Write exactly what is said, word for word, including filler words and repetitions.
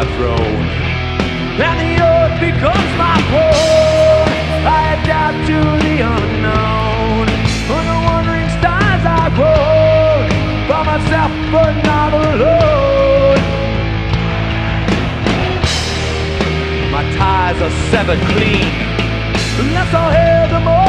throne, and the earth becomes my home. I adapt to the unknown. On the wandering stars I roam, by myself but not alone. My ties are severed clean, the less I'll have the more